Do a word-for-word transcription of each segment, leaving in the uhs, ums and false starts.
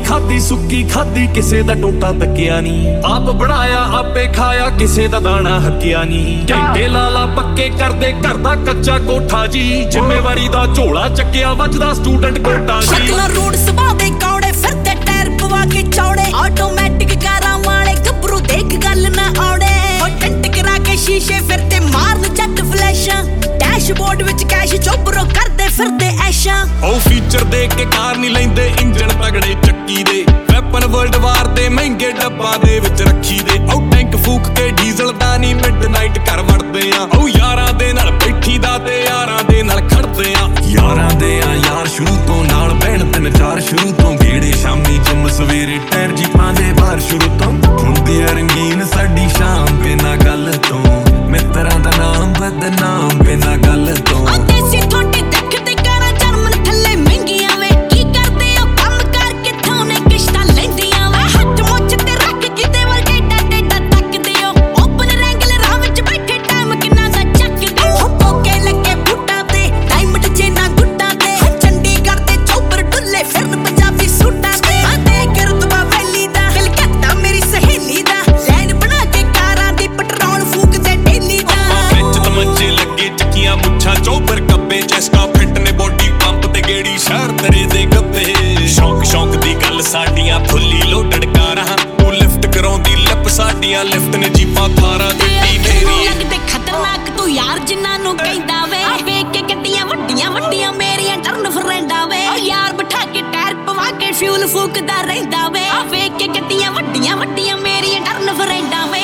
खादी सुक्की खादी किसे दा टोटा तकिया नी आप बनाया आपे खाया किसे दा दाना हकिया नी घंटे लाला पक्के करदे घर दा कच्चा कोठा जी जिम्मेवारी दा झोला चक्किया वजदा स्टूडेंट कोटा जी शक्ला रोड सुबह दे कौड़े फिरदे टायर पवा के चौड़े ऑटोमैटिक कारां वाले गबरू देख गल ना औड़े टेंट करा के शीशे फिरते मारन जट फ्लैशां डैशबोर्ड विच कैश चोबरो करदे फिरदे ऐशा ओ फीचर देख के कार नहीं लेंदे इंजन तगड़े चक्की दे वैपन वर्ल्ड वार दे महंगे डब्बा दे विच रखी दे ओ टैंक फूक के डीजल दा नी मिडनाइट कर वड़दे आ ओ यारां दे नाल बैठी दा ते यारां दे नाल खड़दे आ यारां दे आ यार शुरू तो नाल बहन तीन चार शुरू तो गेड़े शामी जिम सवेरे टायर जीपां दे बाहर शुरू तो हुंदी रंगीन साडी शाम बिना गल तो मित्रां दा नाम बदनाम बिना गल तो देसी थोड़ी देखदे कारां जर्मन थल्ले महंगियां वे की करदे ओ काम कर किथों ने किश्तां लैंदियां वे हੱਥ ਮੁੱਛ ਤੇ ਰੱਖ ਕਿਤੇ ਵਲ ਡੇਡਾ ਡੇਡਾ ਤੱਕਦੇ ਓ ਓਪਨ ਰੈਂਗਲ ਰਾਹ ਵਿੱਚ ਬੈਠੇ ਟਾਈਮ ਕਿੰਨਾ ਦਾ ਚੱਕਦੇ ਓ ਪੋਕੇ ਲੱਗੇ ਬੁੱਟਾਂ ਤੇ ਡਾਇਮੰਡ ਚੇਨਾਂ ਗੁੱਟਾਂ ਤੇ ਚੰਡੀਗੜ੍ਹ ਤੇ ਚੌਪਰ ਡੁੱਲੇ ਫਿਰਨ ਪੰਜਾਬੀ ਸੂਟਾਂ ਤੇ ਆ ਦੇਖ ਰਤਬਾ ਵੈਲੀ ਦਾ ਕਲਕੱਤਾ ਮੇਰੀ ਸਹੇਲੀ ਦਾ ਲਾਈਨ ਬਣਾ ਕੇ ਕਾਰਾਂ ਦੀ ਪੈਟਰੋਲ ਫੂਕਦੇ ਡੇਲੀ ਦਾ ਵਿੱਚ ਤਮੰਚੇ ਲੱਗੇ ਚੱਕੀਆਂ ਮੁੱਛਾਂ ਚੌਪਰ ਕੱਬੇ ਚੈਸਟਾ ਫਿੱਟ ਨੇ ਬੋਡੀ ਪੰਪ ਤੇ ਗੇੜੀ ਸ਼ਹਿਰ ਤੇਰੇ ਦੇ ਗੱਬੇ ਸ਼ੌਕ ਸ਼ੌਕ ਦੀ ਗੱਲ ਸਾਡੀਆਂ ਫੁੱਲੀ ਲੋਡਡ ਕਾਰਾਂ ਤੂੰ ਲਿਫਟ ਕਰਾਉਂਦੀ ਲਿਪ ਸਾਡੀਆਂ ਲਿਫਟ ਨੇ ਜੀਪਾਂ ਥਾਰਾਂ ਦਿੱਤੀ ਮੇਰੀ ਲੱਗਦੇ ਖਤਰਨਾਕ ਤੂੰ ਯਾਰ ਜਿਨ੍ਹਾਂ ਨੂੰ ਕਹਿੰਦਾ ਵੇ ਵੇਖ ਕੇ ਗੱਡੀਆਂ ਵੱਡੀਆਂ ਵੱਡੀਆਂ ਮੇਰੀਆਂ ਟਰਨ ਫਰੈਂਡਾ ਵੇ ਯਾਰ ਬਿਠਾ ਕੇ ਟਾਇਰ ਪਵਾ ਕੇ ਫਿਊਲ ਫੂਕਦਾ ਰਹਿੰਦਾ ਵੇ ਵੇਖ ਕੇ ਗੱਡੀਆਂ ਵੱਡੀਆਂ ਵੱਡੀਆਂ ਮੇਰੀਆਂ ਟਰਨ ਫਰੈਂਡਾ ਵੇ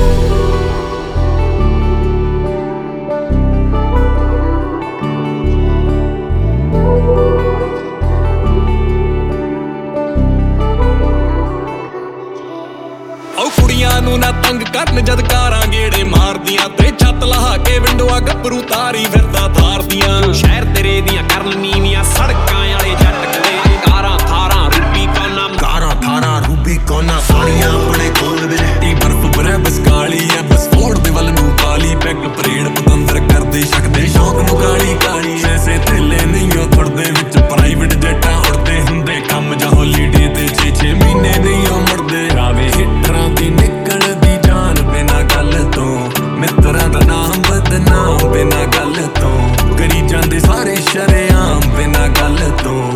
ਕੁੜੀਆਂ ਨੂੰ ਨਾ ਤੰਗ ਕਰਨ ਜਦ ਕਾਰਾਂ ਗੇੜੇ ਮਾਰਦੀਆਂ ਤੇ ਛੱਤ ਲਹਾ ਕੇ ਵਿੰਡੋਆ ਗੱਭਰੂ ਤਾਰੀ ਫਿਰਦਾ ਥਾਰਦੀਆਂ ਸ਼ਹਿਰ ਤੇਰੇ ਦੀਆਂ ਕਰਨ ਨੀਵੀਆਂ ਸੜਕਾਂ ਵਾਲੇ ਜੱਟ ਕਦੇ ਕਾਰਾਂ ਥਾਰਾਂ ਰੂਬੀ ਕੋਨਾ ਕਾਰਾਂ ਥਾਰਾਂ ਰੂਬੀ ਕੋਨਾ ਸਾਰੀਆਂ ਆਪਣੇ ਕੋਲ ਬਿਲਟੀ ਬਰਫ ਬਰੇ ਬਸ ਕਾਲੀ ਐ ਬਸ ਫੋੜ ਦੇ ਵੱਲ ਨੂੰ ਕਾਲੀ ਪੈਗ ਪਰੇਡ ਪਤੰਦਰ ਕਰਦੇ ਸ਼ਕਦੇ ਸ਼ੌਕ ਨੂੰ ਕਾਲੀ ਕਾਲੀ ਐਸੇ ਥੇਲੇ ਨਹੀਂ ਉਹ ਥੜਦੇ ਵਿੱਚ ਪ੍ਰਾਈਵੇਟ ਜੱਟਾਂ ਉੜਦੇ ਹੁੰਦੇ ਕੰਮ ਜਾਂ ਹੌਲੀਡੇ ਤੇ ਛੇ ਛੇ ਮਹੀਨੇ ਨਹੀਂ ਉਹ ਮੁੜਦੇ ਰਾਵੇ ਹਿੱਟਰਾਂ ਦੀ ਨਿਕਲਦੀ ਜਾਨ ਬਿਨਾ ਗੱਲ ਤੋਂ ਮਿੱਤਰਾਂ ਦਾ ਨਾਮ ਬਦਨਾਮ ਬਿਨਾ ਗੱਲ ਤੋਂ ਕਰੀ ਜਾਂਦੇ ਸਾਰੇ ਸ਼ਰੇਆਮ ਬਿਨਾ ਗੱਲ ਤੋਂ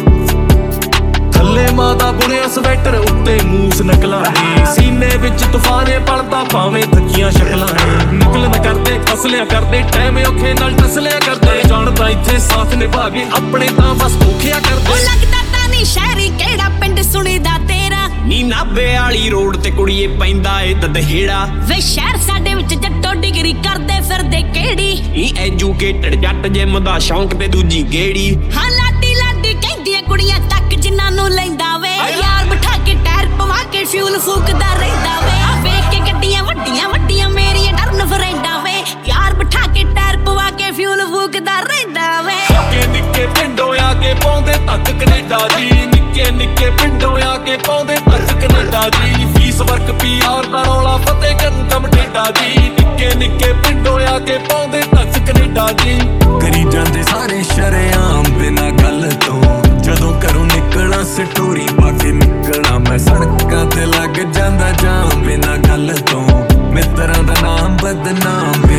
ਥੱਲੇ ਮਾਤਾ ਬੁਣਿਆ ਸਵੈਟਰ ਉੱਤੇ ਮੂਸ ਨਕਲਾਂ ਨੇ ਸੀਨੇ ਵਿੱਚ ਤੂਫਾਨੇ ਪਲਦਾ ਭਾਵੇਂ ਥੱਕੀਆਂ ਸ਼ਕਲਾਂ ਨੇ ਨਕਲ ਨਾ ਕਰਦੇ ਫਸਲਿਆਂ ਕਰਦੇ ਟਾਈਮ ਔਖੇ ਨਾਲ ਟਸਲਿਆਂ ਕਰਦੇ ਜਾਣਦਾ ਇੱਥੇ ਸਾਥ ਨਿਭਾ ਕੇ ਆਪਣੇ ਤਾਂ ਬਸ ਧੋਖਿਆ ਕਰਦੇ ਲੱਗਦਾ ਤਾਂ ਨਹੀਂ ਸ਼ਹਿਰੀ ਕਿਹੜਾ ਪਿੰਡ ਸੁਣੀਦਾ ਤੇਰਾ ਨੀ ਨਾਭੇ ਵਾਲੀ ਰੋਡ ਤੇ ਕੁੜੀਏ ਪੈਂਦਾ ਏ ਦਦਹੇੜਾ ਵੇ ਸ਼ਹਿਰ ਸਾਡੇ ਵਿੱਚ ਜੱਟੋ ਡਿਗਰੀ ਕਰਦੇ ਫਿਰਦੇ ਕਿਹੜੀ ਈ ਐਜੂਕੇਟਡ ਜੱਟ ਜਿਮ ਦਾ ਸ਼ੌਂਕ ਤੇ ਦੂਜੀ ਗੇੜੀ ਹਾਂ ਲਾਡੀ ਲਾਡੀ ਕਹਿੰਦੀਆਂ ਕੁੜੀਆਂ ਤੱਕ ਜਿਨ੍ਹਾਂ ਨੂੰ ਲੈਂਦਾ ਵੇ ਯਾਰ ਬਿਠਾ ਕੇ ਟਾਇਰ ਪਵਾ ਕੇ ਫਿਊਲ ਫੂਕਦਾ ਰਹਿੰਦਾ ਵੇ ਆ ਵੇਖ ਕੇ ਗੱਡੀਆਂ ਵੱਡੀਆਂ ਵੱਡੀਆਂ ਮੇਰੀਆਂ ਟਰਨ ਫਰੈਂਡਾ ਵੇ ਯਾਰ ਬਿਠਾ ਕੇ ਟਾਇਰ ਪਵਾ ਕੇ ਫਿਊਲ ਫੂਕਦਾ ਰਹਿੰਦਾ ਵੇ ਨਿੱਕੇ ਨਿੱਕੇ ਪਿੰਡੋਂ ਆ ਕੇ ਪਾਉਂਦੇ ਤੱਕ ਕੈਨੇਡਾ ਜੀ ਨਿੱਕੇ ਨਿੱਕੇ ਪਿੰਡੋਂ ਆ ਕੇ ਪਾਉਂਦੇ ਤੱਕ ਕੈਨੇਡਾ ਜੀ ਫੀਸ ਵਰਕ ਪੀਆਰ ਦਾ ਰੌਲਾ ਫਤਿਹ ਕਰਨ ਕੰਮ ਟੇਡਾ ਜੀ ਨਿੱਕੇ ਨਿੱਕੇ ਪਿੰਡੋਂ ਆ ਕੇ ਪਾਉਂਦੇ ਤੱਕ ਕੈਨੇਡਾ ਜੀ ਕਰੀ ਜਾਂਦੇ ਸਾਰੇ ਸ਼ਰੇਆਮ ਬਿਨਾ ਗੱਲ ਤੋਂ ਜਦੋਂ ਘਰੋਂ ਨਿਕਲਾਂ ਸਟੋਰੀ ਪਾ ਕੇ ਨਿਕਲਾਂ ਮੈਂ ਸੜਕਾਂ ਤੇ ਲੱਗ ਜਾਂਦਾ ਜਾਮ ਬਿਨਾ ਗੱਲ ਤੋਂ ਮਿੱਤਰਾਂ ਦਾ ਨਾਮ ਬਦਨਾਮ